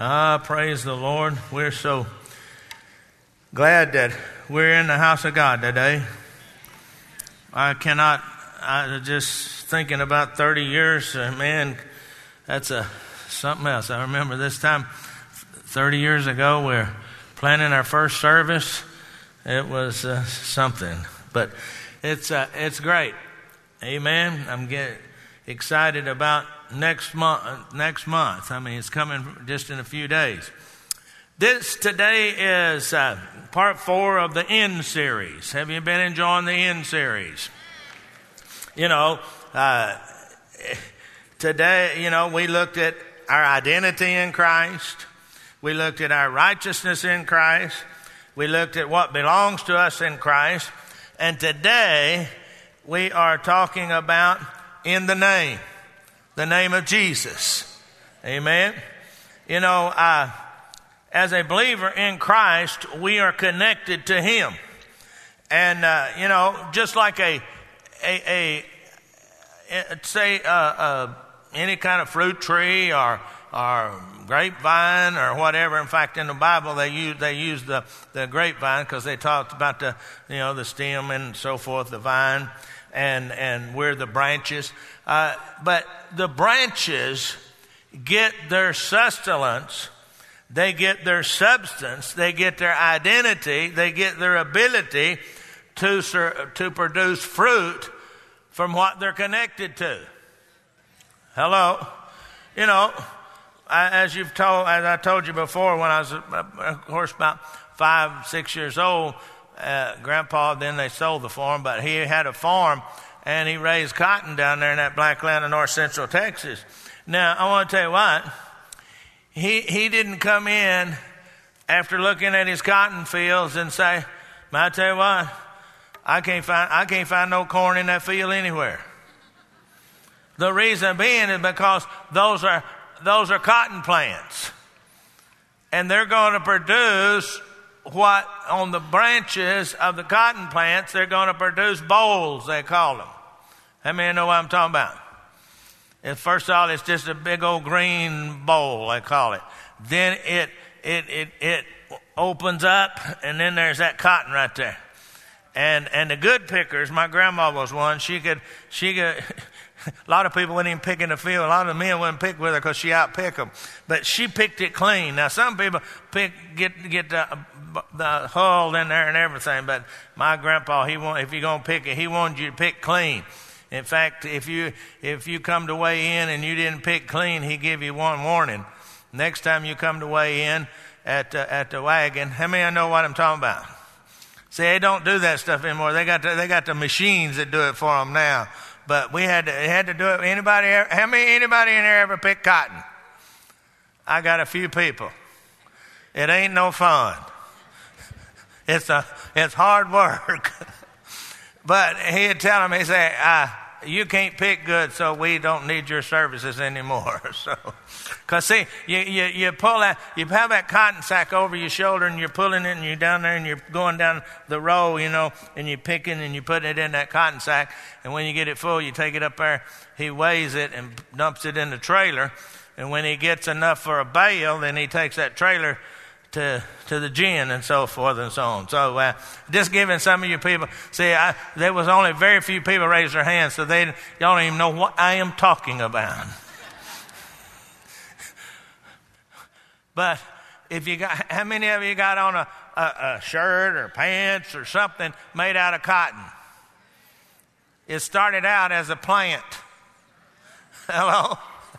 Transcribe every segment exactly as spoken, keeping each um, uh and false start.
Ah, praise the Lord. We're so glad that we're in the house of God today. I cannot, I just thinking about thirty years, uh, man, that's a something else. I remember this time thirty years ago, we we're planning our first service. It was uh, something, but it's uh, it's great. Amen. I'm getting excited about next month. Next month. I mean, it's coming just in a few days. This today is uh, part four of the End series. Have you been enjoying the End series? You know, uh, today, you know, we looked at our identity in Christ. We looked at our righteousness in Christ. We looked at what belongs to us in Christ. And today, we are talking about in the name, the name of Jesus. Amen. You know, uh, as a believer in Christ, we are connected to Him. And, uh, you know, just like a, a, a, a say, uh, uh, any kind of fruit tree or, or grapevine or whatever. In fact, in the Bible, they use, they use the, the grapevine because they talked about the, you know, the stem and so forth, the vine. And, and we're the branches. Uh, but the branches get their sustenance, they get their substance, they get their identity, they get their ability to, to produce fruit from what they're connected to. Hello? You know, I, as you've told, as I told you before, when I was, of course, about five, six years old, Uh, Grandpa, then they sold the farm, but he had a farm and he raised cotton down there in that black land of north central Texas. Now, I want to tell you what, he, he didn't come in after looking at his cotton fields and say, I tell you what, I can't find, I can't find no corn in that field anywhere. The reason being is because those are, those are cotton plants and they're going to produce what on the branches of the cotton plants, they're going to produce bolls, they call them. How many know what I'm talking about? And first of all, it's just a big old green bowl, they call it. Then it, it, it, it opens up, and then there's that cotton right there. And, and the good pickers, my grandma was one, she could, she could, a lot of people wouldn't even pick in the field. A lot of the men wouldn't pick with her because she outpicked them. But she picked it clean. Now, some people pick, get, get the, the hull in there and everything. But my grandpa, he want, if you're going to pick it, he wanted you to pick clean. In fact, if you, if you come to weigh in and you didn't pick clean, he give you one warning. Next time you come to weigh in at, uh, at the wagon, how many of you know what I'm talking about? See, they don't do that stuff anymore. They got the, they got the machines that do it for them now. But we had to, had to do it. Anybody, how many, anybody in there ever pick cotton? I got a few people. It ain't no fun. It's a, it's hard work. But he'd tell them, he'd say, uh, you can't pick good, so we don't need your services anymore. So, cause see, you, you, you pull that, you have that cotton sack over your shoulder and you're pulling it and you're down there and you're going down the row, you know, and you're picking and you put it in that cotton sack. And when you get it full, you take it up there. He weighs it and dumps it in the trailer. And when he gets enough for a bale, then he takes that trailer to to the gin and so forth and so on. So uh, just giving some of you people, see, I, there was only very few people raised their hands, so they y'all don't even know what I am talking about. But if you got, how many of you got on a, a, a shirt or pants or something made out of cotton? It started out as a plant. Hello?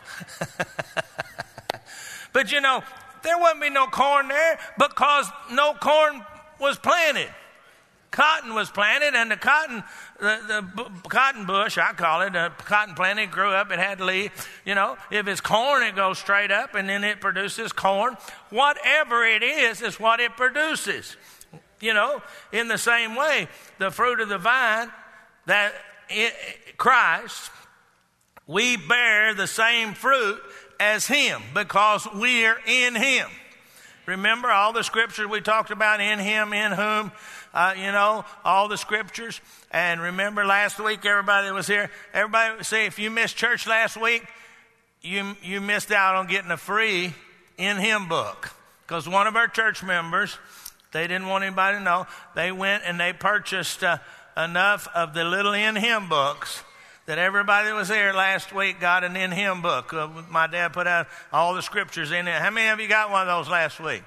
But you know, there wouldn't be no corn there because no corn was planted. Cotton was planted, and the cotton, the, the b- cotton bush, I call it, the cotton plant, it grew up, it had leaves. You know, if it's corn, it goes straight up, and then it produces corn. Whatever it is, is what it produces. You know, in the same way, the fruit of the vine, that it, Christ, we bear the same fruit as Him because we're in Him. Remember all the scriptures we talked about, in Him, in whom, uh, you know, all the scriptures. And remember last week, everybody that was here, everybody say, if you missed church last week, you you missed out on getting a free in hymn book. Because one of our church members, they didn't want anybody to know, they went and they purchased uh, enough of the little in hymn books that everybody that was there last week got an in hymn book. Uh, my dad put out all the scriptures in it. How many of you got one of those last week?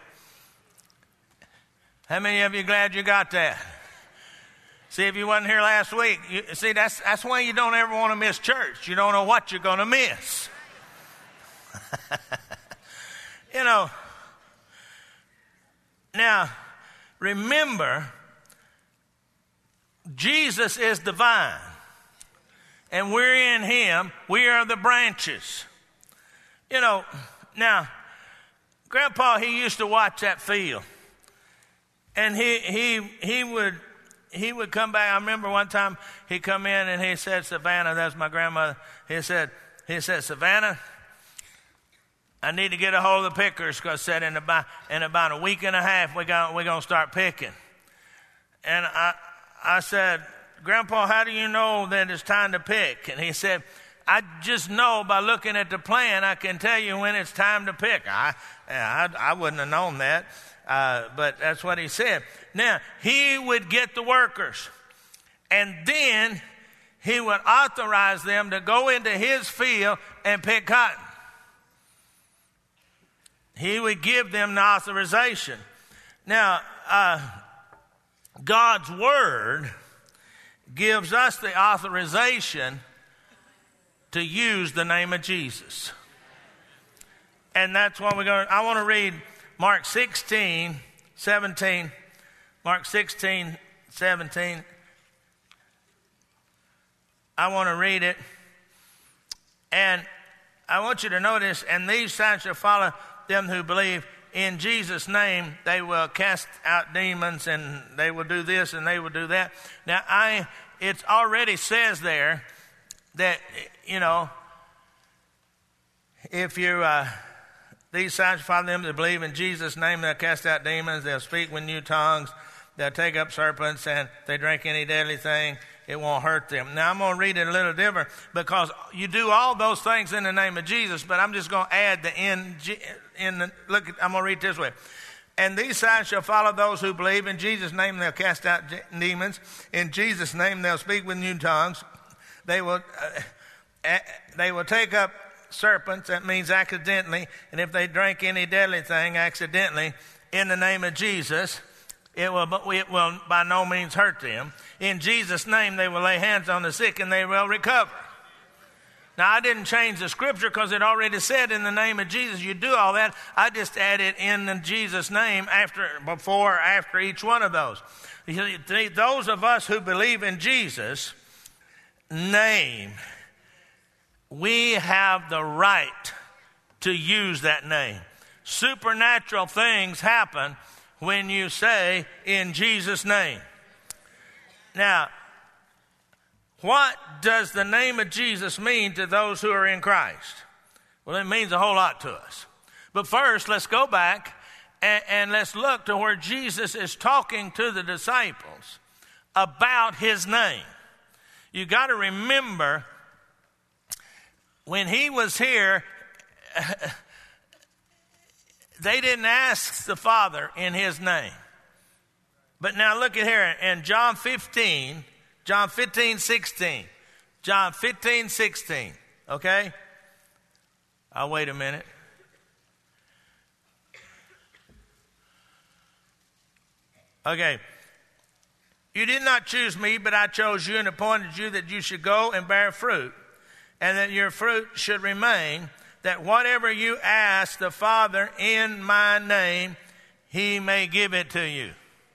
How many of you glad you got that? See, if you wasn't here last week, you, see, that's, that's why you don't ever want to miss church. You don't know what you're going to miss. You know, now, remember, Jesus is the vine, and we're in him. We are the branches. You know, now, Grandpa, he used to watch that field, and he he he would he would come back. I remember one time he come in and he said, Savannah, that's my grandmother. He said, he said, Savannah, I need to get a hold of the pickers because said in about in about a week and a half we're going we're going to start picking. And I I said, Grandpa, how do you know that it's time to pick? And he said, I just know by looking at the plan, I can tell you when it's time to pick. I I, I wouldn't have known that, uh, but that's what he said. Now, he would get the workers, and then he would authorize them to go into his field and pick cotton. He would give them the authorization. Now, uh, God's word gives us the authorization to use the name of Jesus. And that's what we're going to, I want to read Mark sixteen, seventeen. Mark sixteen, seventeen. I want to read it. And I want you to notice, and these signs shall follow them who believe. In Jesus' name, they will cast out demons, and they will do this, and they will do that. Now, I, it already says there that, you know, if you, uh, these signs shall follow them that believe in Jesus' name, they'll cast out demons, they'll speak with new tongues, they'll take up serpents, and if they drink any deadly thing, it won't hurt them. Now, I'm going to read it a little different because you do all those things in the name of Jesus, but I'm just going to add the in, in the, look, I'm going to read it this way. And these signs shall follow those who believe. In Jesus' name, they'll cast out demons. In Jesus' name, they'll speak with new tongues. They will, uh, they will take up serpents. That means accidentally. And if they drink any deadly thing accidentally, in the name of Jesus, It will, it will by no means hurt them. In Jesus' name, they will lay hands on the sick and they will recover. Now, I didn't change the scripture because it already said in the name of Jesus, you do all that. I just added in Jesus' name after, before or after each one of those. Those of us who believe in Jesus' name, we have the right to use that name. Supernatural things happen when you say, in Jesus' name. Now, what does the name of Jesus mean to those who are in Christ? Well, it means a whole lot to us. But first, let's go back and, and let's look to where Jesus is talking to the disciples about his name. You got to remember, when he was here, they didn't ask the Father in his name. But now look at here in John fifteen, John fifteen, sixteen. John fifteen, sixteen. Okay? I'll wait a minute. Okay. You did not choose me, but I chose you and appointed you that you should go and bear fruit, and that your fruit should remain, that whatever you ask the Father in my name, he may give it to you.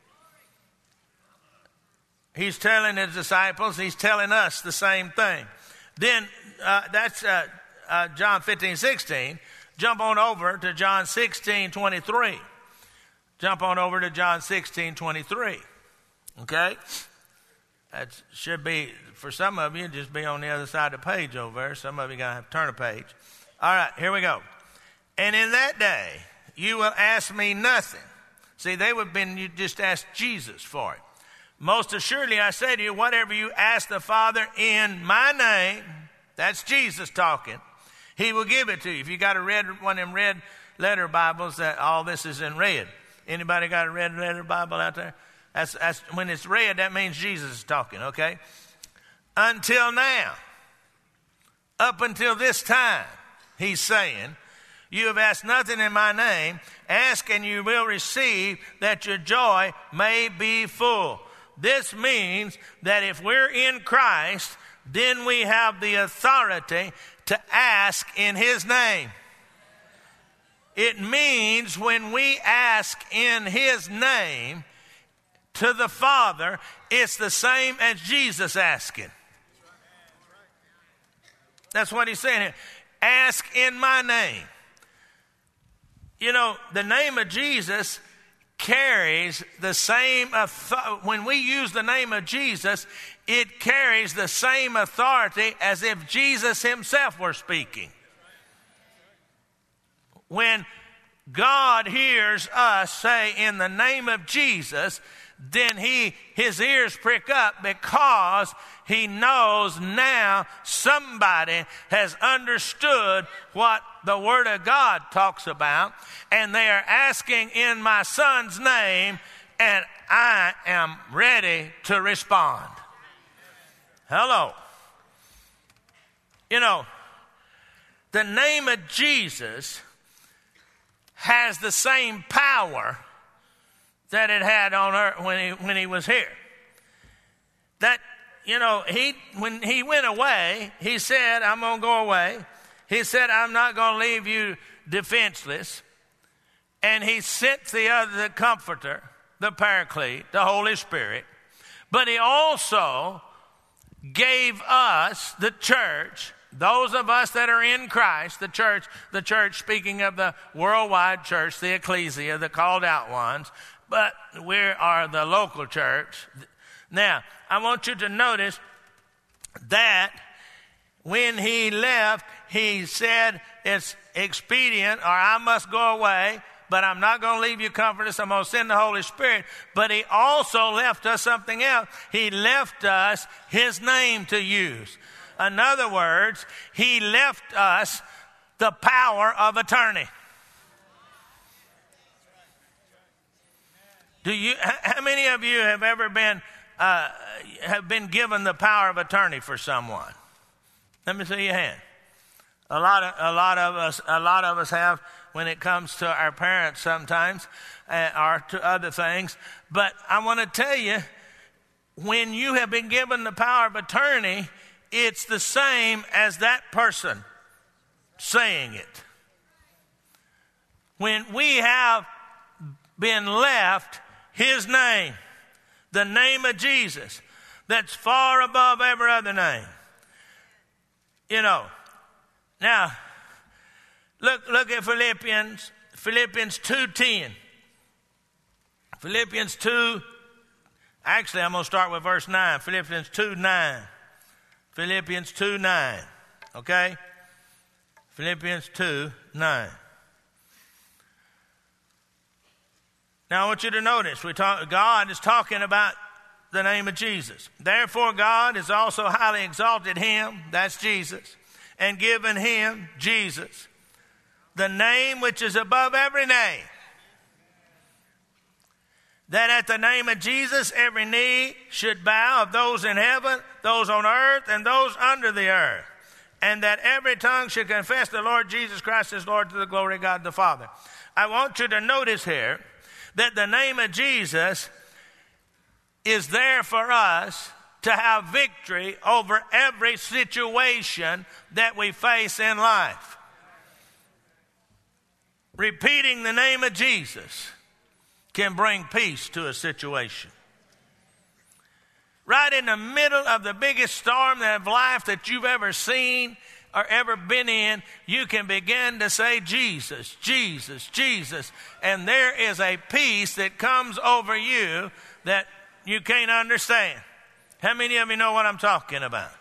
He's telling his disciples, he's telling us the same thing. Then, uh, that's uh, uh, John fifteen, sixteen. Jump on over to John sixteen, twenty-three. Jump on over to John sixteen, twenty-three. Okay? That should be, for some of you, just be on the other side of the page over there. Some of you got to have to turn a page. All right, here we go. And in that day, you will ask me nothing. See, they would have been, you just asked Jesus for it. Most assuredly, I say to you, whatever you ask the Father in my name, that's Jesus talking, he will give it to you. If you got a red, one of them red letter Bibles that all this is in red. Anybody got a red letter Bible out there? That's, that's when it's red, that means Jesus is talking, okay? Until now, up until this time, he's saying, you have asked nothing in my name. Ask and you will receive, that your joy may be full. This means that if we're in Christ, then we have the authority to ask in his name. It means when we ask in his name to the Father, it's the same as Jesus asking. That's what he's saying here. Ask in my name. You know, the name of Jesus carries the same, when we use the name of Jesus, it carries the same authority as if Jesus himself were speaking. When God hears us say in the name of Jesus, then he his ears prick up because he knows now somebody has understood what the Word of God talks about, and they are asking in my Son's name, and I am ready to respond. Hello. You know, the name of Jesus has the same power that it had on earth when he when he was here. That, you know, he when he went away, he said, I'm going to go away. He said, I'm not going to leave you defenseless. And he sent the other, the Comforter, the Paraclete, the Holy Spirit. But he also gave us, the church, those of us that are in Christ, the church, the church speaking of the worldwide church, the ecclesia, the called out ones, but we are the local church. Now, I want you to notice that when he left, he said it's expedient, or I must go away, but I'm not going to leave you comfortless. I'm going to send the Holy Spirit. But he also left us something else. He left us his name to use. In other words, he left us the power of attorney. Do you? How many of you have ever been uh, have been given the power of attorney for someone? Let me see your hand. A lot of a lot of us a lot of us have when it comes to our parents sometimes, uh, or to other things. But I want to tell you, when you have been given the power of attorney, it's the same as that person saying it. When we have been left his name, the name of Jesus, that's far above every other name. You know, now, look look at Philippians, Philippians two ten. Philippians two, actually I'm going to start with verse nine. Philippians two nine. Philippians two nine, okay? Philippians two nine. Now I want you to notice, we talk, God is talking about the name of Jesus. Therefore God has also highly exalted him, that's Jesus, and given him, Jesus, the name which is above every name, that at the name of Jesus every knee should bow, of those in heaven, those on earth, and those under the earth, and that every tongue should confess the Lord Jesus Christ is Lord, to the glory of God the Father. I want you to notice here that the name of Jesus is there for us to have victory over every situation that we face in life. Repeating the name of Jesus can bring peace to a situation. Right in the middle of the biggest storm of life that you've ever seen or ever been in, you can begin to say Jesus, Jesus, Jesus. And there is a peace that comes over you that you can't understand. How many of you know what I'm talking about?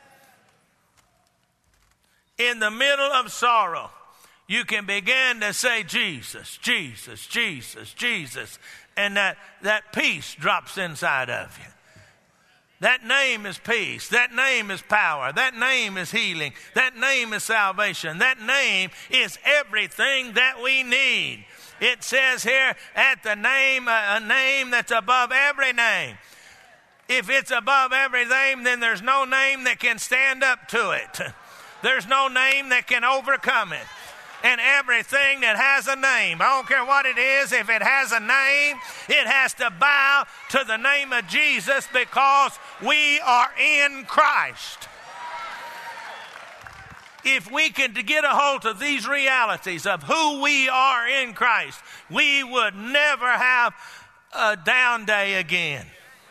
In the middle of sorrow, you can begin to say Jesus, Jesus, Jesus, Jesus. And that, that peace drops inside of you. That name is peace. That name is power. That name is healing. That name is salvation. That name is everything that we need. It says here, at the name, a name that's above every name. If it's above every name, then there's no name that can stand up to it. There's no name that can overcome it. And everything that has a name, I don't care what it is, if it has a name, it has to bow to the name of Jesus because we are in Christ. If we can get a hold of these realities of who we are in Christ, we would never have a down day again.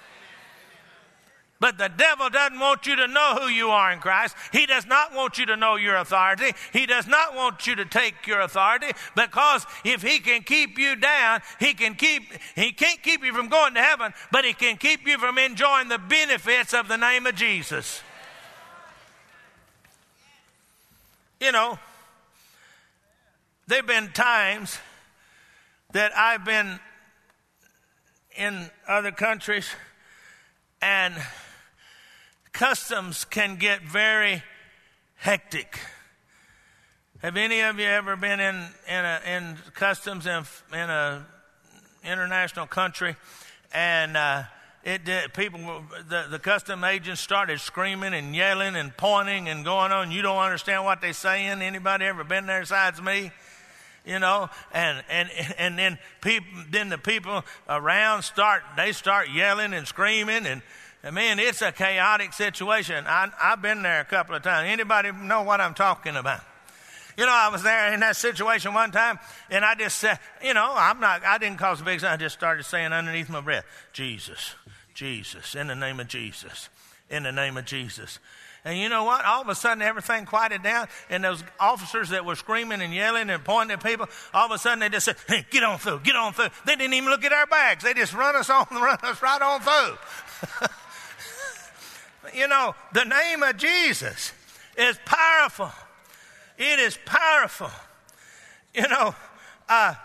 But the devil doesn't want you to know who you are in Christ. He does not want you to know your authority. He does not want you to take your authority, because if he can keep you down, he can keep he can't keep you from going to heaven, but he can keep you from enjoying the benefits of the name of Jesus. You know, there've been times that I've been in other countries and customs can get very hectic. Have any of you ever been in in, a, in customs in, in a international country, and uh, it did, people the the custom agents started screaming and yelling and pointing and going on. You don't understand what they're saying. Anybody ever been there besides me? You know, and and and then people, then the people around start they start yelling and screaming, and man, it's a chaotic situation. I, I've been there a couple of times. Anybody know what I'm talking about? You know, I was there in that situation one time, and I just said, you know, I'm not. I didn't cause a big sound. I just started saying underneath my breath, Jesus, Jesus, in the name of Jesus, in the name of Jesus. And you know what? All of a sudden, everything quieted down, and those officers that were screaming and yelling and pointing at people, all of a sudden they just said, hey, get on through, get on through. They didn't even look at our bags. They just run us on, run us right on through. You know, the name of Jesus is powerful. It is powerful. You know, uh,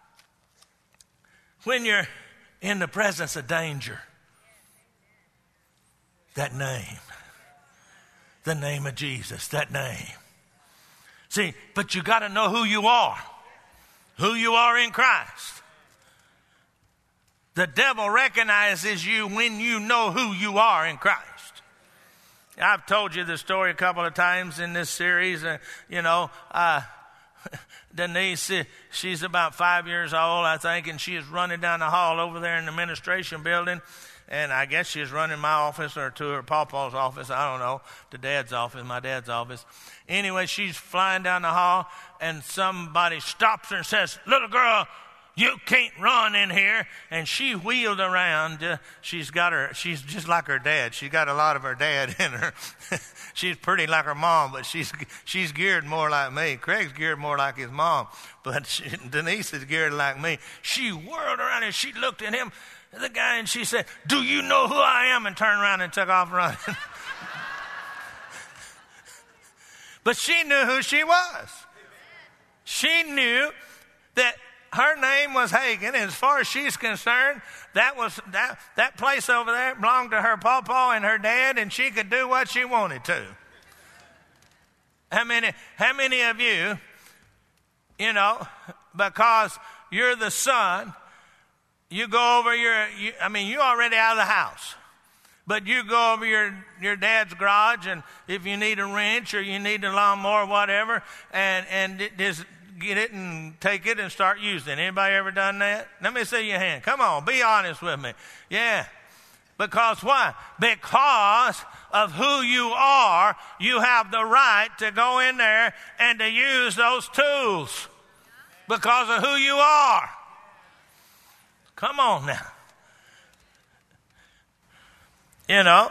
when you're in the presence of danger, that name, the name of Jesus, that name. See, but you got to know who you are, who you are in Christ. The devil recognizes you when you know who you are in Christ. I've told you the story a couple of times in this series. Uh, you know, uh, Denise, uh, she's about five years old, I think, and she is running down the hall over there in the administration building. And I guess she's running my office or to her pawpaw's office. I don't know, to dad's office, my dad's office. Anyway, she's flying down the hall, and somebody stops her and says, little girl, you can't run in here. And she wheeled around. Uh, she's got her, she's just like her dad. She got a lot of her dad in her. She's pretty like her mom, but she's she's geared more like me. Craig's geared more like his mom, but she, Denise is geared like me. She whirled around and she looked at him, the guy, and she said, do you know who I am? And turned around and took off running. But she knew who she was. She knew that her name was Hagen. As far as she's concerned, that was that that place over there belonged to her pawpaw and her dad, and she could do what she wanted to. How many how many of you, you know, because you're the son, you go over your you, I mean, you're already out of the house. But you go over your, your dad's garage, and if you need a wrench or you need a lawnmower or whatever, and and it just get it and take it and start using it. Anybody ever done that? Let me see your hand. Come on, be honest with me. Yeah. Because why? Because of who you are, you have the right to go in there and to use those tools. Because of who you are. Come on now. You know,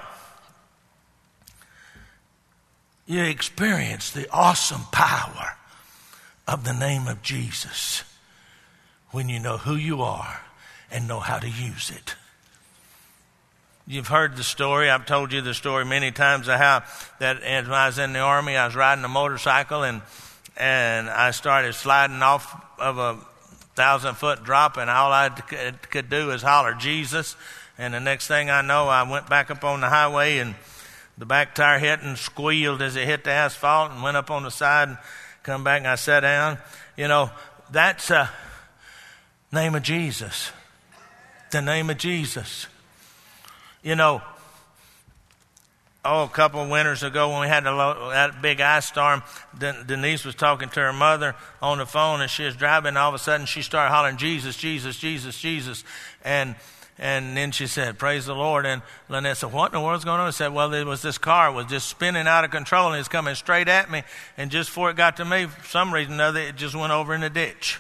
you experience the awesome power of the name of Jesus when you know who you are and know how to use it. You've heard the story. I've told you the story many times of how that as when I was in the Army, I was riding a motorcycle and and I started sliding off of a thousand foot drop, and all I could, could do is holler Jesus. And the next thing I know, I went back up on the highway, and the back tire hit and squealed as it hit the asphalt, and went up on the side and come back, and I sat down. You know, that's the name of Jesus. The name of Jesus. You know, oh, a couple of winters ago when we had a, that big ice storm, Denise was talking to her mother on the phone, and she was driving, and all of a sudden she started hollering, Jesus, Jesus, Jesus, Jesus. And and then she said, praise the Lord. And Lynette said, what in the world's going on? I said, well, it was this car was just spinning out of control, and it's coming straight at me. And just before it got to me, for some reason or another, it just went over in the ditch.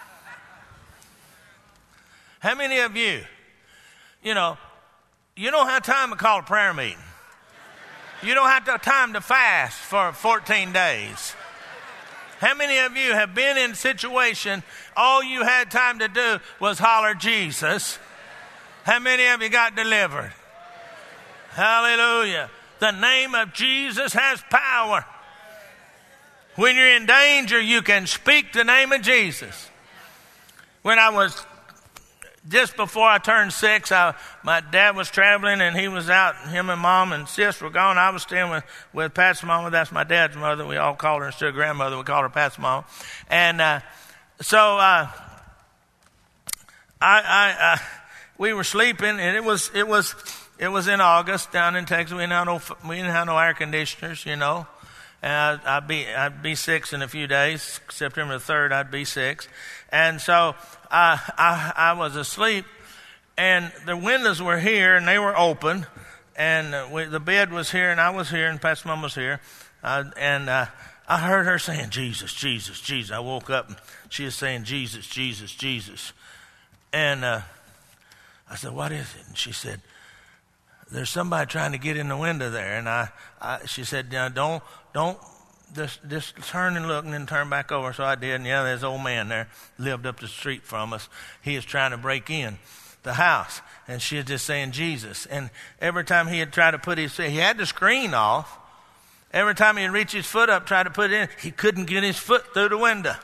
How many of you, you know, you don't have time to call a prayer meeting. You don't have time to fast for fourteen days. How many of you have been in a situation, all you had time to do was holler Jesus? How many of you got delivered? Hallelujah. The name of Jesus has power. When you're in danger, you can speak the name of Jesus. When I was Just before I turned six, I, my dad was traveling, and he was out. Him and mom and sis were gone. I was staying with, with Pat's mama. That's my dad's mother. We all called her instead of grandmother. We called her Pat's mama. And uh, so uh, I, I, I, we were sleeping, and it was it was it was in August down in Texas. We didn't have no we didn't have no air conditioners, you know. And I, I'd be I'd be six in a few days. September the third, I'd be six. And so I, I I was asleep, and the windows were here, and they were open, and we, the bed was here, and I was here, and Pat's mom was here, uh, and uh, I heard her saying, Jesus, Jesus, Jesus. I woke up, and she was saying, Jesus, Jesus, Jesus. And uh, I said, what is it? And she said, there's somebody trying to get in the window there. And I, I she said, now, don't, don't, just, just turn and look and then turn back over. So I did. And yeah, there's an old man there, lived up the street from us. He was trying to break in the house. And she was just saying, Jesus. And every time he had tried to put his, he had the screen off. Every time he'd reach his foot up, try to put it in, he couldn't get his foot through the window.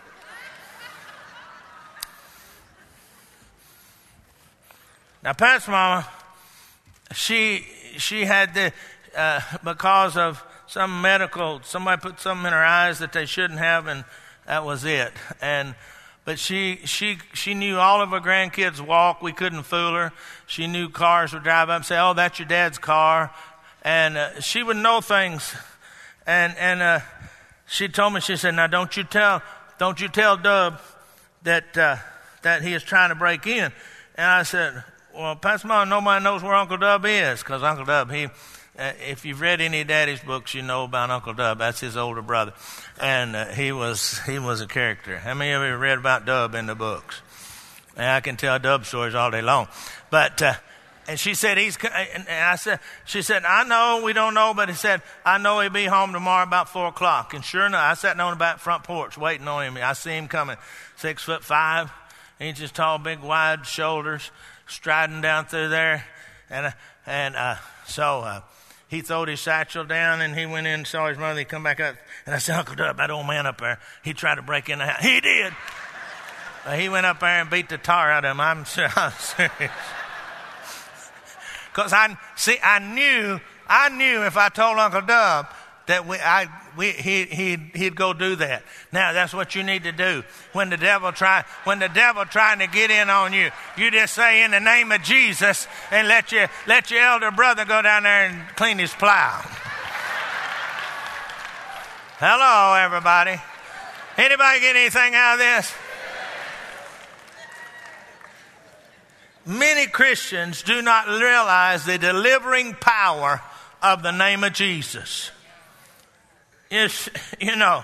Now, Pat's mama, she she had the, uh, because of some medical, somebody put something in her eyes that they shouldn't have, and that was it. And but she she she knew all of her grandkids walk. We couldn't fool her. She knew cars would drive up and say, "Oh, that's your dad's car," and uh, she would know things. And and uh, she told me, she said, "Now don't you tell don't you tell Dub that uh, that he is trying to break in." And I said, well, Pastor Mom, nobody knows where Uncle Dub is, because Uncle Dub, he, uh, if you've read any of Daddy's books, you know about Uncle Dub. That's his older brother, and uh, he was he was a character. How many of you read about Dub in the books? And I can tell Dub stories all day long, but uh, and she said he's. And I said, she said, I know we don't know, but he said I know he'll be home tomorrow about four o'clock. And sure enough, I sat on the back front porch waiting on him. I see him coming, six foot five, inches tall, big wide shoulders, striding down through there, and and uh, so uh, he throwed his satchel down, and he went in and saw his mother. He come back up, and I said, Uncle Dub, that old man up there, he tried to break in the house. He did. Uh, he went up there and beat the tar out of him. I'm, I'm serious. Because I see, I knew, I knew if I told Uncle Dub that we, I, we, he, he'd, he'd go do that. Now that's what you need to do when the devil try, when the devil trying to get in on you. You just say in the name of Jesus, and let your let your elder brother go down there and clean his plow. Hello, everybody. Anybody get anything out of this? Many Christians do not realize the delivering power of the name of Jesus. It's, you know,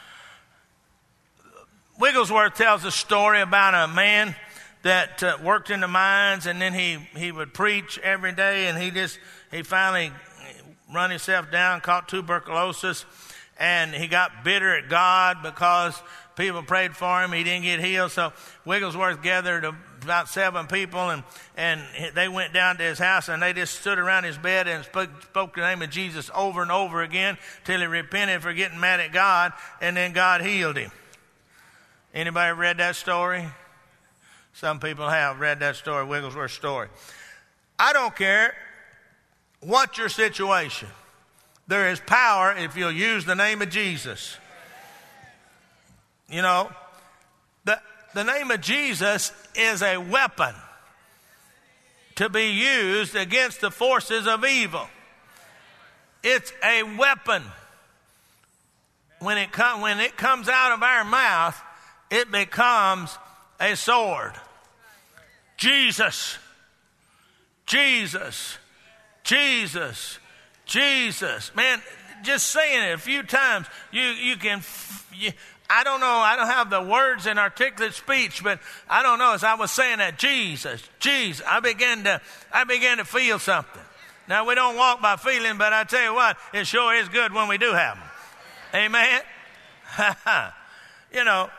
Wigglesworth tells a story about a man that uh, worked in the mines, and then he, he would preach every day, and he just, he finally run himself down, caught tuberculosis, and he got bitter at God because people prayed for him. He didn't get healed. So Wigglesworth gathered about seven people, and, and they went down to his house, and they just stood around his bed and spoke, spoke the name of Jesus over and over again till he repented for getting mad at God, and then God healed him. Anybody read that story? Some people have read that story, Wigglesworth's story. I don't care what your situation. There is power if you'll use the name of Jesus. You know, the, the name of Jesus is a weapon to be used against the forces of evil. It's a weapon. When it, com- when it comes out of our mouth, it becomes a sword. Jesus, Jesus, Jesus, Jesus. Man, just saying it a few times, you, you can... You, I don't know, I don't have the words in articulate speech, but I don't know, as I was saying that, Jesus, Jesus, I began to, I began to feel something. Now, we don't walk by feeling, but I tell you what, it sure is good when we do have them. Amen? You know,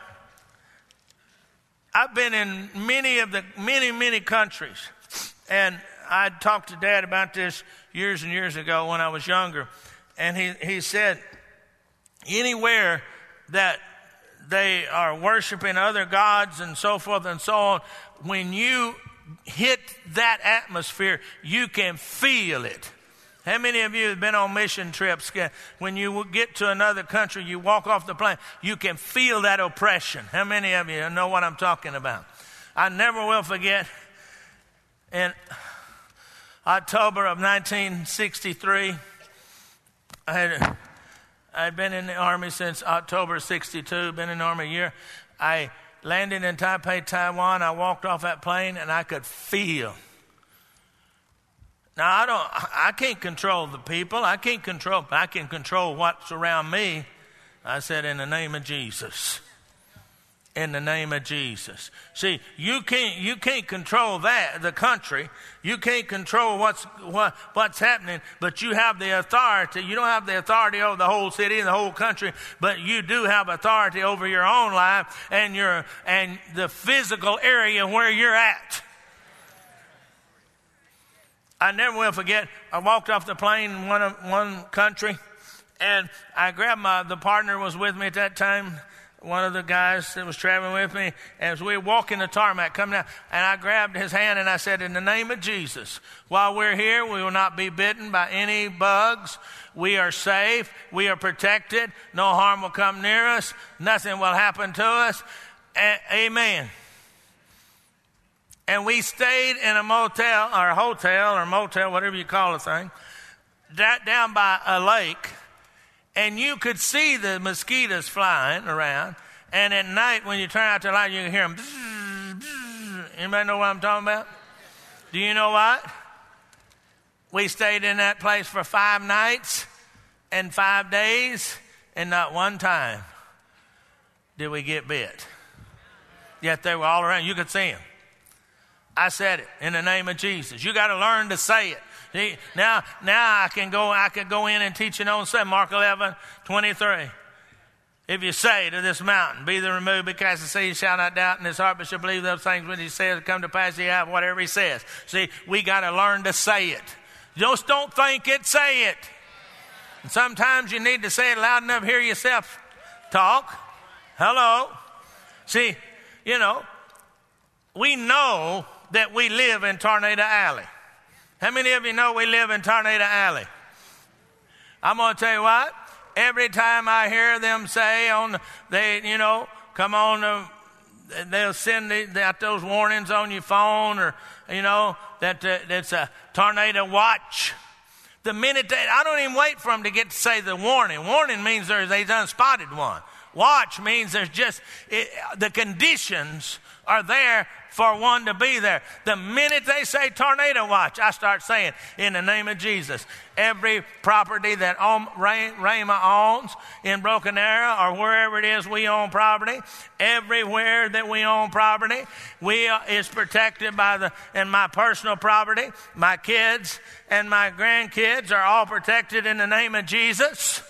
I've been in many of the, many, many countries, and I talked to Dad about this years and years ago when I was younger, and he, he said, anywhere that they are worshiping other gods and so forth and so on, when you hit that atmosphere, you can feel it. How many of you have been on mission trips? When you get to another country, you walk off the plane, you can feel that oppression. How many of you know what I'm talking about? I never will forget, in October of nineteen sixty-three, I had... I'd been in the Army since October sixty-two, been in the Army a year. I landed in Taipei, Taiwan. I walked off that plane and I could feel. Now, I don't, I can't control the people. I can't control, I can control what's around me. I said, in the name of Jesus. In the name of Jesus. See, you can't, you can't control that, the country. You can't control what's, what, what's happening, but you have the authority. You don't have the authority over the whole city and the whole country, but you do have authority over your own life and your, and the physical area where you're at. I never will forget, I walked off the plane in one, one country, and I grabbed my, the partner was with me at that time, one of the guys that was traveling with me, as we were walking the tarmac coming down, and I grabbed his hand and I said, in the name of Jesus, while we're here, we will not be bitten by any bugs. We are safe. We are protected. No harm will come near us. Nothing will happen to us. A- amen. And we stayed in a motel or a hotel or motel, whatever you call the thing, that down by a lake. And you could see the mosquitoes flying around. And at night, when you turn out the light, you can hear them. Bzz, bzz. Anybody know what I'm talking about? Do you know what? We stayed in that place for five nights and five days, and not one time did we get bit. Yet they were all around. You could see them. I said it in the name of Jesus. You got to learn to say it. See, now, now I can go. I can go in and teach it on say Mark eleven twenty-three. If you say to this mountain, "Be thou removed, be cast to the sea," you shall not doubt in his heart, but shall believe those things when he says come to pass. He have whatever he says. See, we got to learn to say it. Just don't think it. Say it. And sometimes you need to say it loud enough to hear yourself talk. Hello. See, you know, we know that we live in Tornado Alley. How many of you know we live in Tornado Alley? I'm going to tell you what. Every time I hear them say on, the, they, you know, come on, the, they'll send the, out those warnings on your phone, or you know that uh, that's a tornado watch. The minute they, I don't even wait for them to get to say the warning. Warning means there's they done spotted one. Watch means there's just it, the conditions are there for one to be there. The minute they say tornado watch, I start saying, in the name of Jesus, every property that Rhema owns in Broken Arrow or wherever it is we own property, everywhere that we own property, we are, is protected by the, and my personal property, my kids and my grandkids are all protected in the name of Jesus.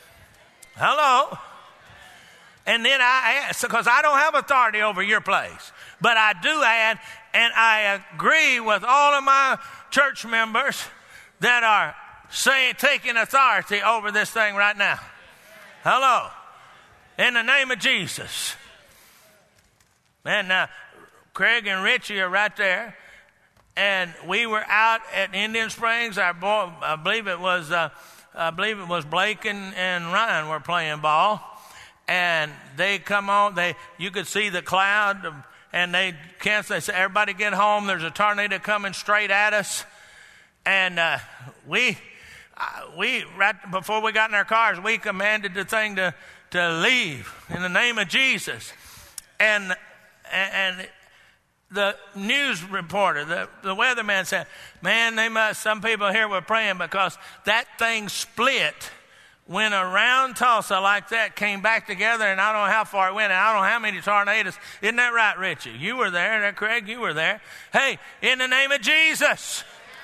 Hello. And then I ask, because I don't have authority over your place. But I do add, and I agree with all of my church members that are saying, taking authority over this thing right now. Hello. In the name of Jesus. Man, now, Craig and Richie are right there. and we were out at Indian Springs. Our boy, I believe it was, uh, I believe it was Blake and, and Ryan were playing ball, and they come on. They, you could see the cloud, and they cancel. They said, "Everybody get home. There's a tornado coming straight at us." And uh, we, uh, we right before we got in our cars, we commanded the thing to to leave in the name of Jesus. And and, and the news reporter, the, the weatherman said, "Man, they must. Some people here were praying because that thing split, went around Tulsa like that, came back together, and I don't know how far it went, and I don't know how many tornadoes." Isn't that right, Richie? You were there, and Craig, you were there. Hey, in the name of Jesus.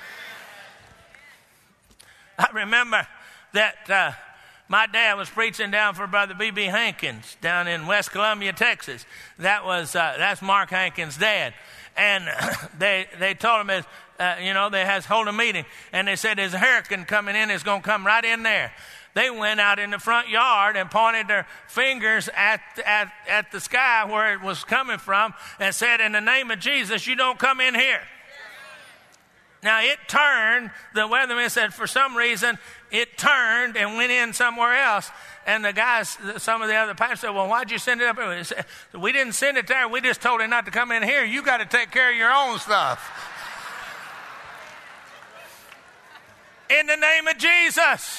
I remember that uh, my dad was preaching down for Brother B B Hankins down in West Columbia, Texas. That was uh, that's Mark Hankins' dad, and they they told him, uh, you know, they has hold a meeting, and they said there's a hurricane coming in. It's going to come right in there. They went out in the front yard and pointed their fingers at at at the sky where it was coming from, and said, "In the name of Jesus, you don't come in here." Now, it turned, the weatherman said for some reason, it turned and went in somewhere else. And the guys, some of the other pastors said, "Well, why'd you send it up?" He said, "We didn't send it there. We just told it not to come in here. You got to take care of your own stuff." In the name of Jesus.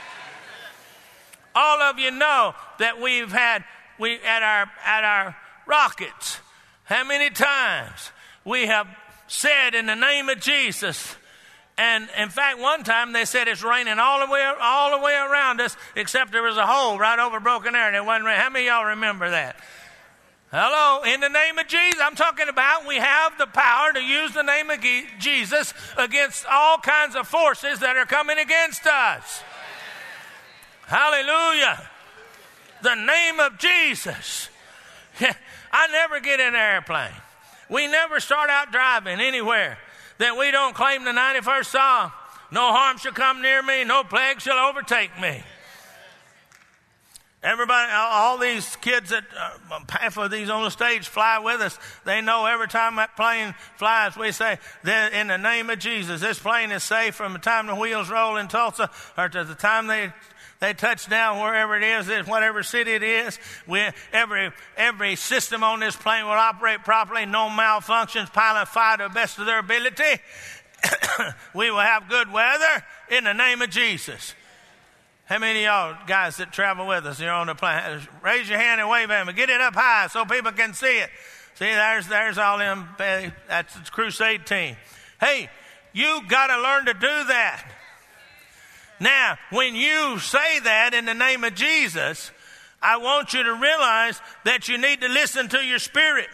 All of you know that we've had, we at our, at our rockets, how many times we have said in the name of Jesus. And in fact, one time they said it's raining all the way all the way around us, except there was a hole right over Broken Arrow and it wasn't raining. How many of y'all remember that? Hello, in the name of Jesus. I'm talking about we have the power to use the name of Jesus against all kinds of forces that are coming against us. Hallelujah. The name of Jesus. I never get in an airplane. We never start out driving anywhere that we don't claim the ninety-first Psalm. No harm shall come near me, no plague shall overtake me. Everybody, all these kids that, uh, half of these on the stage fly with us, they know every time that plane flies, we say, in the name of Jesus, this plane is safe from the time the wheels roll in Tulsa or to the time they They touch down wherever it is, whatever city it is. We, every every system on this plane will operate properly. No malfunctions. Pilot fly to the best of their ability. We will have good weather in the name of Jesus. How many of y'all guys that travel with us, you're on the plane, raise your hand and wave at me. Get it up high so people can see it. See, there's there's all them. That's the crusade team. Hey, you got to learn to do that. Now, when you say that in the name of Jesus, I want you to realize that you need to listen to your spirit.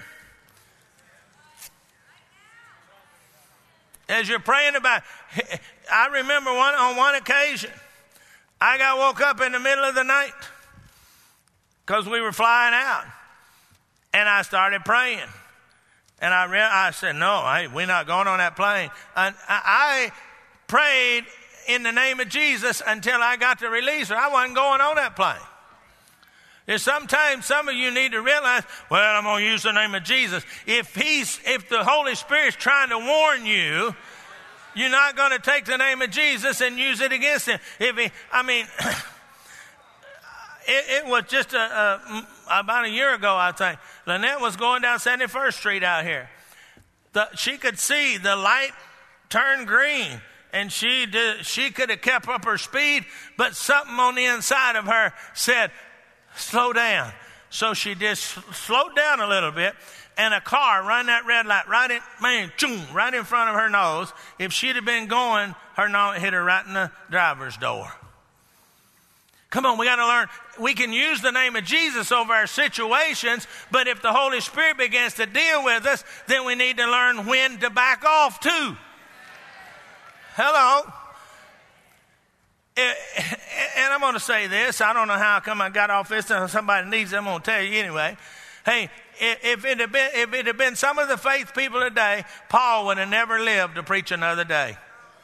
As you're praying about, I remember one on one occasion, I got woke up in the middle of the night because we were flying out, and I started praying. And I re- I said, "No, I, we're not going on that plane." And I, I prayed in the name of Jesus until I got the release, or I wasn't going on that plane. There's sometimes some of you need to realize, well, I'm going to use the name of Jesus. If he's, if the Holy Spirit's trying to warn you, you're not going to take the name of Jesus and use it against him. If he, I mean, it, it was just a, a, about a year ago, I think. Lynette was going down seventy-first Street out here. The, she could see the light turn green. And she did, she could have kept up her speed, but something on the inside of her said, "Slow down." So she just slowed down a little bit, and a car run that red light right in, man, choom, right in front of her nose. If she'd have been going, her nose hit her right in the driver's door. Come on, we got to learn. We can use the name of Jesus over our situations, but if the Holy Spirit begins to deal with us, then we need to learn when to back off too. Hello. And I'm going to say this. I don't know how come I got off this. Somebody needs it. I'm going to tell you anyway. Hey, if it had been, if it had been some of the faith people today, Paul would have never lived to preach another day.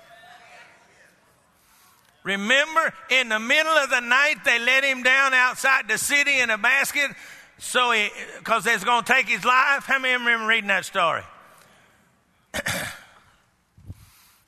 Remember, in the middle of the night, they let him down outside the city in a basket, so he, because they was going to take his life. How many remember reading that story?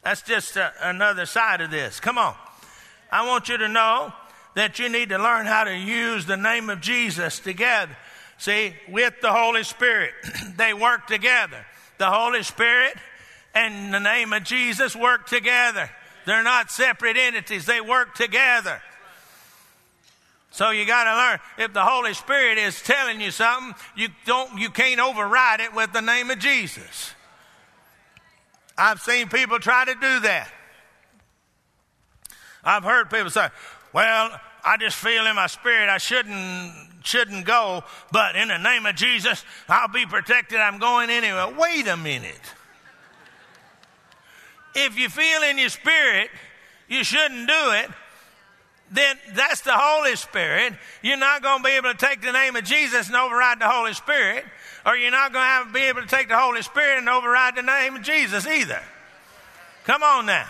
That's just a, another side of this. Come on. I want you to know that you need to learn how to use the name of Jesus together. See, with the Holy Spirit, they work together. The Holy Spirit and the name of Jesus work together. They're not separate entities. They work together. So you got to learn, if the Holy Spirit is telling you something, you don't, you can't override it with the name of Jesus. I've seen people try to do that. I've heard people say, well, I just feel in my spirit I shouldn't shouldn't go, but in the name of Jesus, I'll be protected. I'm going anyway. Wait a minute. If you feel in your spirit you shouldn't do it, then that's the Holy Spirit. You're not going to be able to take the name of Jesus and override the Holy Spirit, or you're not going to have, be able to take the Holy Spirit and override the name of Jesus either. Come on now.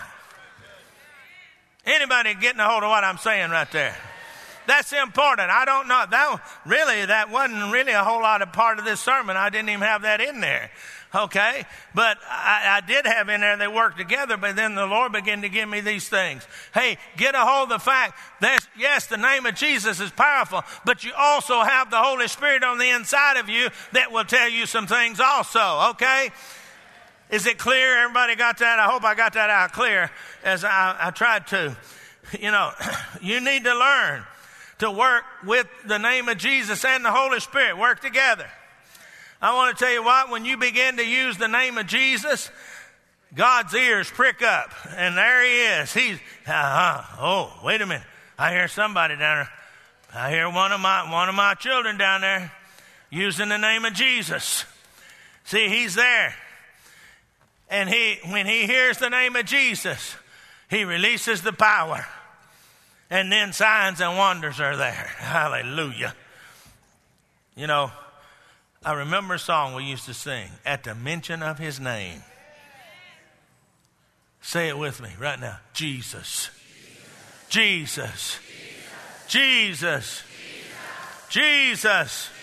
Anybody getting a hold of what I'm saying right there? That's important. I don't know. That really, that wasn't really a whole lot of part of this sermon. I didn't even have that in there. Okay? But I, I did have in there they work together, but then the Lord began to give me these things. Hey, get a hold of the fact that, yes, the name of Jesus is powerful, but you also have the Holy Spirit on the inside of you that will tell you some things also. Okay? Is it clear? Everybody got that? I hope I got that out clear as I, I tried to. You know, you need to learn to work with the name of Jesus and the Holy Spirit. Work together. I want to tell you what, when you begin to use the name of Jesus, God's ears prick up. And there he is. He's, uh-huh. Oh, wait a minute. I hear somebody down there. I hear one of my, one of my children down there using the name of Jesus. See, he's there. And he, when he hears the name of Jesus, he releases the power. And then signs and wonders are there. Hallelujah. You know, I remember a song we used to sing, At the Mention of His Name. Say it with me right now. Jesus. Jesus. Jesus. Jesus. Jesus.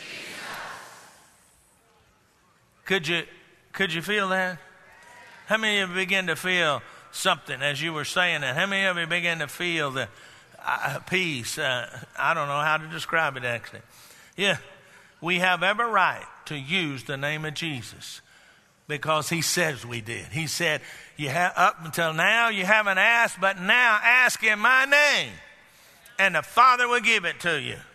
Could you, could you feel that? How many of you begin to feel something as you were saying that? How many of you begin to feel the uh, peace? Uh, I don't know how to describe it actually. Yeah, we have every right to use the name of Jesus because he says we did. He said, "You have up until now you haven't asked, but now ask in my name, and the Father will give it to you."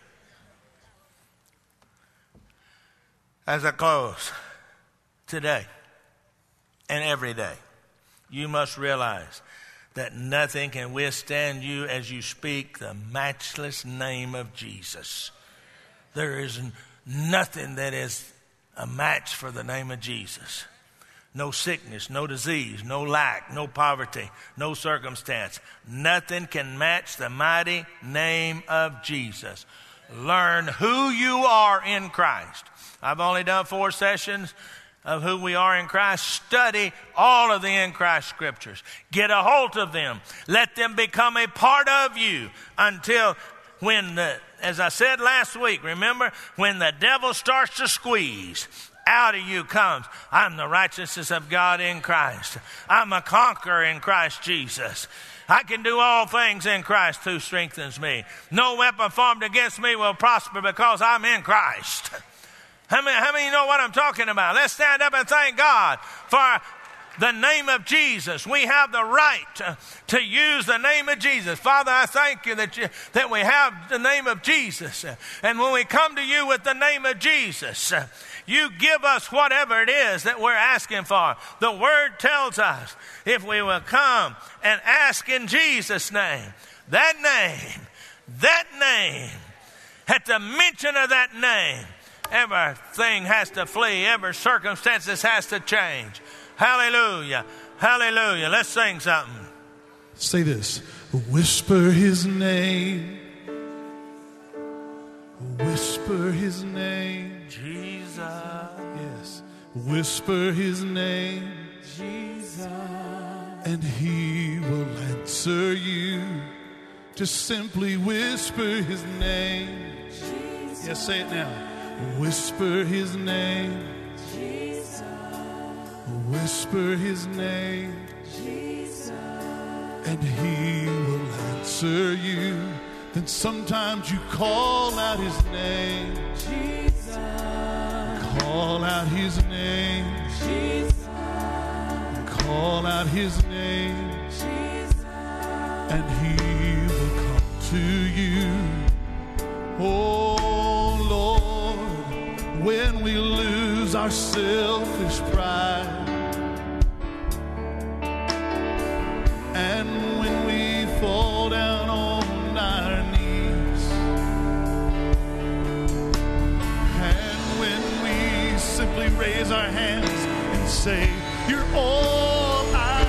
As I close today and every day, you must realize that nothing can withstand you as you speak the matchless name of Jesus. There is nothing that is a match for the name of Jesus. No sickness, no disease, no lack, no poverty, no circumstance. Nothing can match the mighty name of Jesus. Learn who you are in Christ. I've only done four sessions of who we are in Christ. Study all of the in Christ scriptures. Get a hold of them. Let them become a part of you until when, the, as I said last week, remember, when the devil starts to squeeze, out of you comes, I'm the righteousness of God in Christ. I'm a conqueror in Christ Jesus. I can do all things in Christ who strengthens me. No weapon formed against me will prosper because I'm in Christ. How many, how many know what I'm talking about? Let's stand up and thank God for the name of Jesus. We have the right to, to use the name of Jesus. Father, I thank you that, you that we have the name of Jesus. And when we come to you with the name of Jesus, you give us whatever it is that we're asking for. The word tells us if we will come and ask in Jesus' name, that name, that name, at the mention of that name, everything has to flee. Every circumstances has to change. Hallelujah. Hallelujah. Let's sing something. Say this. Whisper his name. Whisper his name. Jesus. Yes. Whisper his name. Jesus. And he will answer you. Just simply whisper his name. Jesus. Yes, say it now. Whisper his name. Jesus. Whisper his name. Jesus. and he will answer you. Then sometimes you call out his name. Jesus. Call out his name. Jesus. Call out his name. Jesus. And he will come to you. Oh Lord, when we lose our selfish pride, and when we fall down on our knees, and when we simply raise our hands and say, you're all I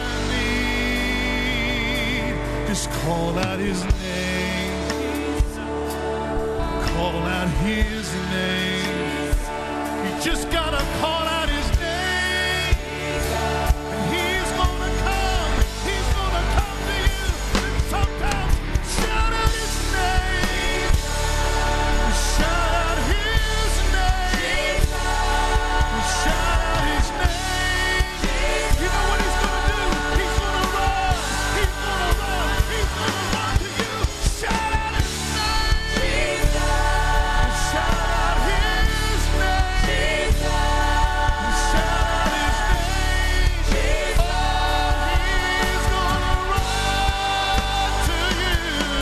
need, just call out his name. Call out his name. You just gotta call out his name. And he's gonna come. He's gonna come to you. And sometimes shout out his name. Shout out his name. Shout out his name. You know what he's gonna do? He's gonna run. He's gonna run. He's gonna run to you. Shout out his name. Shout out his name. Shout out his name. Oh, he's gonna run to you.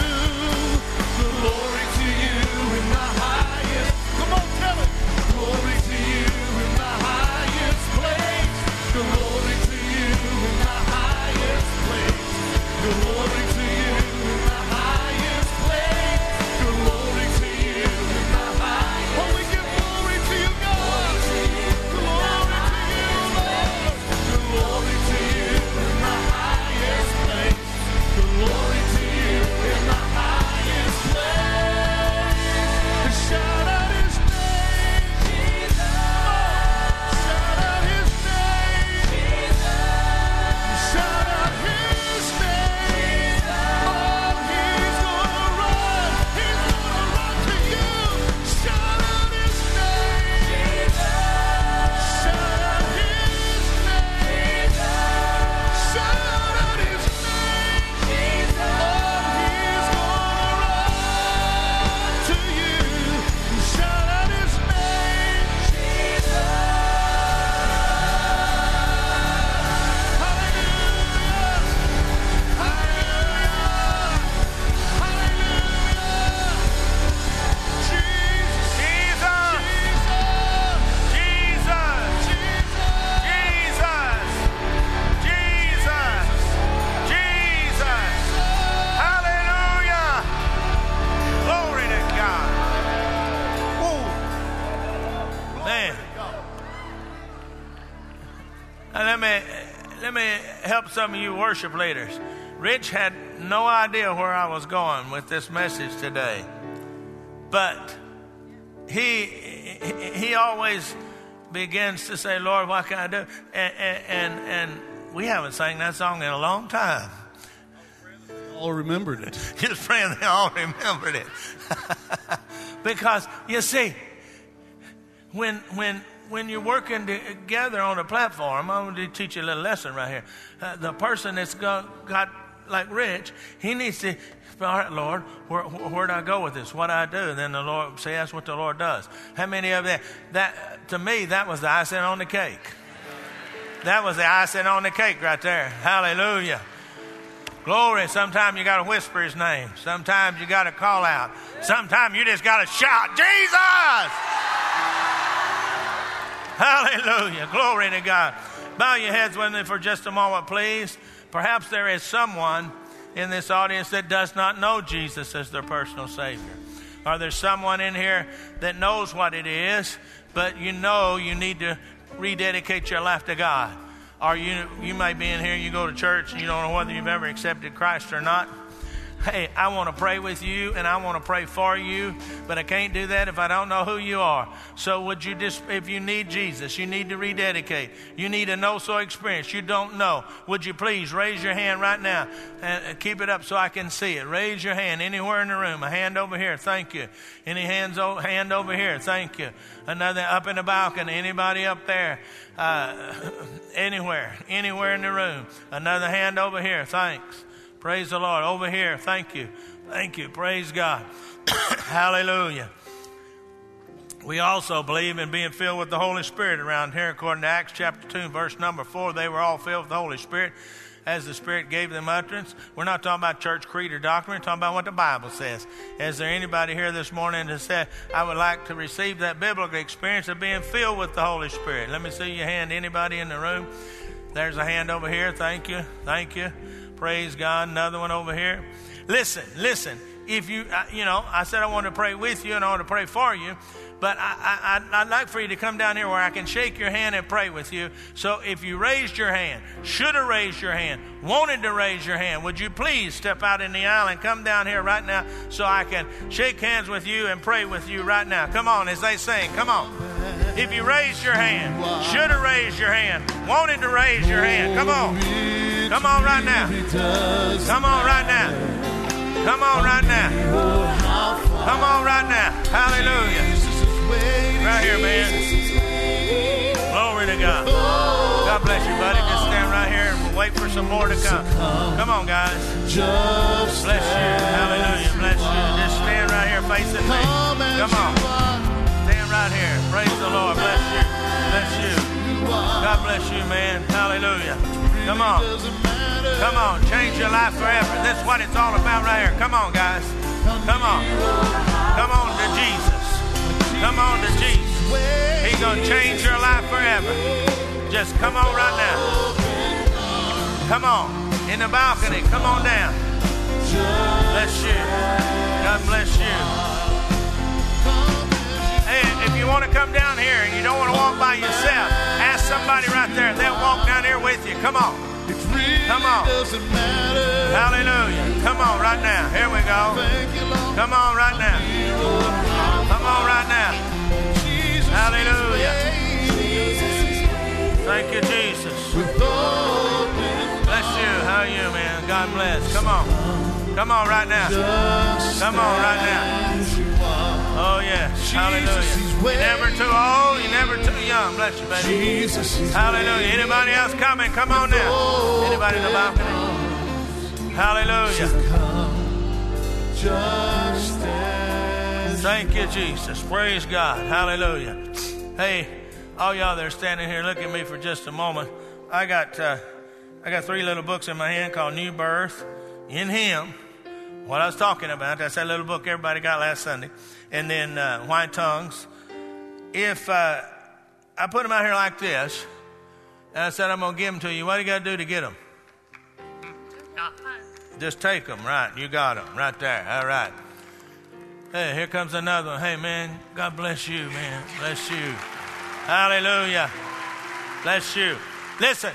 Glory to you in the highest. Come on, tell it. Glory to you in the highest place. Glory to you in the highest place. Glory to you in the highest place. Glory to you in the highest. Oh, we give glory to you, God. Glory to you, Lord. Glory to you in the highest place. Glory to you in the highest place. Shout out his name. Shout out his name. Shout out his name. Oh, he's gonna run. He's gonna run to you. Shout out his name. Shout out his name. Shout out his name. Oh, he's gonna run to you. Shout out his name. Hallelujah. Hallelujah. Jesus. Jesus. Jesus. Hallelujah. Glory to God. Woo. Man. Now let me let me help some of you worship leaders. Rich had no idea where I was going with this message today, but he he, he always begins to say, Lord, what can I do? And, and, and, and we haven't sang that song in a long time. All remembered it. His friends, they all remembered it. Because, you see, when when when you're working together on a platform, I'm going to teach you a little lesson right here. Uh, the person that's got, got like Rich, he needs to, all right, Lord, where, where do I go with this? What do I do? And then the Lord, say, that's what the Lord does. How many of them? That, to me, that was the icing on the cake. That was the icing on the cake right there. Hallelujah. Glory. Sometimes you got to whisper his name. Sometimes you got to call out. Sometimes you just got to shout, Jesus! Hallelujah. Glory to God. Bow your heads with me for just a moment, please. Perhaps there is someone in this audience that does not know Jesus as their personal Savior. Or there's someone in here that knows what it is, but you know you need to rededicate your life to God. Or you you may be in here, you go to church, and you don't know whether you've ever accepted Christ or not. hey, I want to pray with you and I want to pray for you, but I can't do that if I don't know who you are. So would you just, if you need Jesus, you need to rededicate, you need a know-so experience, you don't know, would you please raise your hand right now and keep it up so I can see it. Raise your hand anywhere in the room. A hand over here, thank you. Any hands, hand over here, thank you. Another up in the balcony, anybody up there, uh, anywhere, anywhere in the room. Another hand over here, thanks. Praise the Lord. Over here, thank you. Thank you. Praise God. Hallelujah. We also believe in being filled with the Holy Spirit around here. According to Acts chapter two, verse number four, they were all filled with the Holy Spirit as the Spirit gave them utterance. We're not talking about church creed or doctrine. We're talking about what the Bible says. Is there anybody here this morning that said, I would like to receive that biblical experience of being filled with the Holy Spirit? Let me see your hand. Anybody in the room? There's a hand over here. Thank you. Thank you. Praise God. Another one over here. Listen, listen. If you, uh, you know, I said I want to pray with you and I want to pray for you, but I, I, I'd like for you to come down here where I can shake your hand and pray with you. So if you raised your hand, should have raised your hand, wanted to raise your hand, would you please step out in the aisle and come down here right now so I can shake hands with you and pray with you right now. Come on, as they sing, come on. If you raised your hand, should have raised your hand, wanted to raise your hand, come on. Come on right now. Come on right now. Come on right now. Come on right now. Hallelujah. Right here, man. Glory to God. God bless you, buddy. Just stand right here and we'll wait for some more to come. Come on, guys. Bless you. Hallelujah. Bless you. Just stand right here facing me. Come on. Stand right here. Praise the Lord. Bless you. Bless you. God bless you, man. Hallelujah. Come on. Come on. Change your life forever. That's what it's all about right here. Come on, guys. Come on. Come on to Jesus. Come on to Jesus. He's going to change your life forever. Just come on right now. Come on. In the balcony. Come on down. Bless you. God bless you. Hey, if you want to come down here and you don't want to walk by yourself, ask somebody right there. They'll walk down here with you. Come on. Come on. Hallelujah. Come on right now. Here we go. Come on right now. Come on right now. Hallelujah. Thank you, Jesus. Bless you. How are you, man? God bless. Come on. Come on right now. Come on right now. Oh, yes. Hallelujah. You're never too old. You're never too young. Bless you, baby. Hallelujah. Anybody else coming? Come on now. Anybody in the balcony? Hallelujah. Thank you, Jesus. Praise God. Hallelujah. Hey, all y'all that are standing here, look at me for just a moment. I got uh, I got three little books in my hand called New Birth in Him. What I was talking about, that's that little book everybody got last Sunday. And then uh, White Tongues. If uh, I put them out here like this, and I said I'm going to give them to you, what do you got to do to get them? Just take them, right? You got them, right there. All right. Hey, here comes another one. Hey, man, God bless you, man. Bless you. Hallelujah. Bless you. Listen.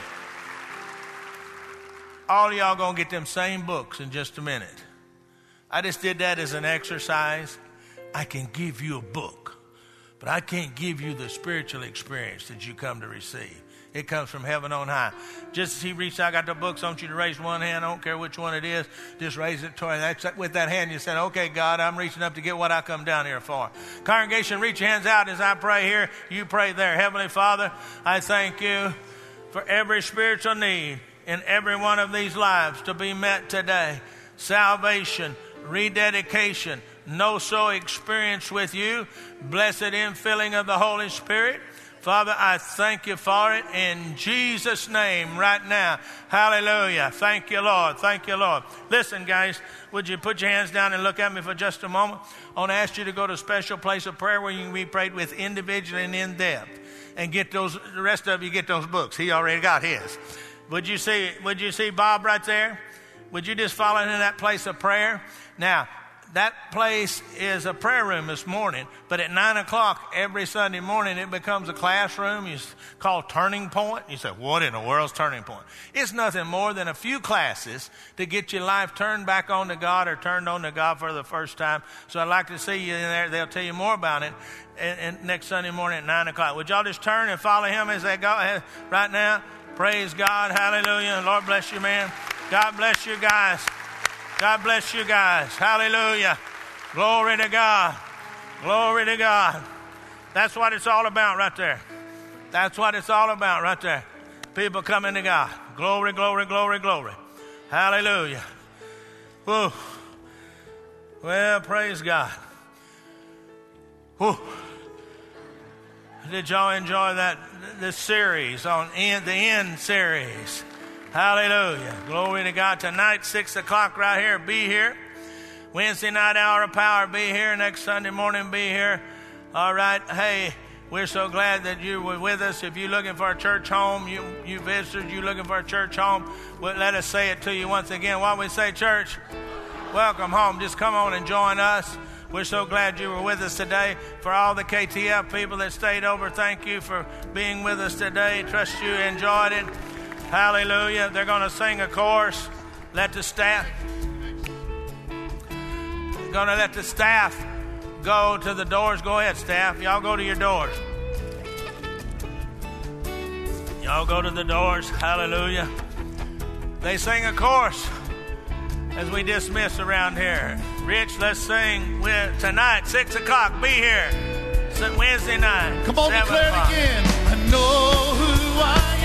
All of y'all going to get them same books in just a minute. I just did that as an exercise. I can give you a book, but I can't give you the spiritual experience that you come to receive. It comes from heaven on high. Just as he reached out, I got the books. I want you to raise one hand. I don't care which one it is. Just raise it toward that. With that hand, you said, okay, God, I'm reaching up to get what I come down here for. Congregation, reach your hands out as I pray here. You pray there. Heavenly Father, I thank you for every spiritual need in every one of these lives to be met today. Salvation, rededication, know-so experience with you, blessed infilling of the Holy Spirit. Father, I thank you for it in Jesus' name right now. Hallelujah. Thank you, Lord. Thank you, Lord. Listen, guys, would you put your hands down and look at me for just a moment? I want to ask you to go to a special place of prayer where you can be prayed with individually and in depth. And get those, the rest of you get those books. He already got his. Would you see, would you see Bob right there? Would you just follow into that place of prayer? Now, that place is a prayer room this morning, but at nine o'clock every Sunday morning it becomes a classroom. It's called Turning Point. You say, what in the world's Turning Point? It's nothing more than a few classes to get your life turned back on to God or turned on to God for the first time. So I'd like to see you in there. They'll tell you more about it and, and next Sunday morning at nine o'clock. Would y'all just turn and follow him as they go right now? Praise God. Hallelujah. Lord bless you, man. God bless you guys. God bless you guys. Hallelujah. Glory to God. Glory to God. That's what it's all about right there. That's what it's all about right there. People coming to God. Glory, glory, glory, glory. Hallelujah. Whew. Well, praise God. Whew. Did y'all enjoy that, this series on end, the end series? Hallelujah. Glory to God. Tonight, six o'clock right here, be here. Wednesday night, hour of power, be here. Next Sunday morning, be here. All right. Hey, we're so glad that you were with us. If you're looking for a church home, you, you visitors, you're looking for a church home, well, let us say it to you once again. What we say, church? Welcome home. Just come on and join us. We're so glad you were with us today. For all the K T F people that stayed over, thank you for being with us today. Trust you enjoyed it. Hallelujah. They're going to sing a chorus. Let the staff, going to let the staff go to the doors. Go ahead, staff. Y'all go to your doors. Y'all go to the doors. Hallelujah. They sing a chorus as we dismiss around here. Rich, let's sing with tonight, six o'clock. Be here. Wednesday night. Come on, declare it again. I know who I am.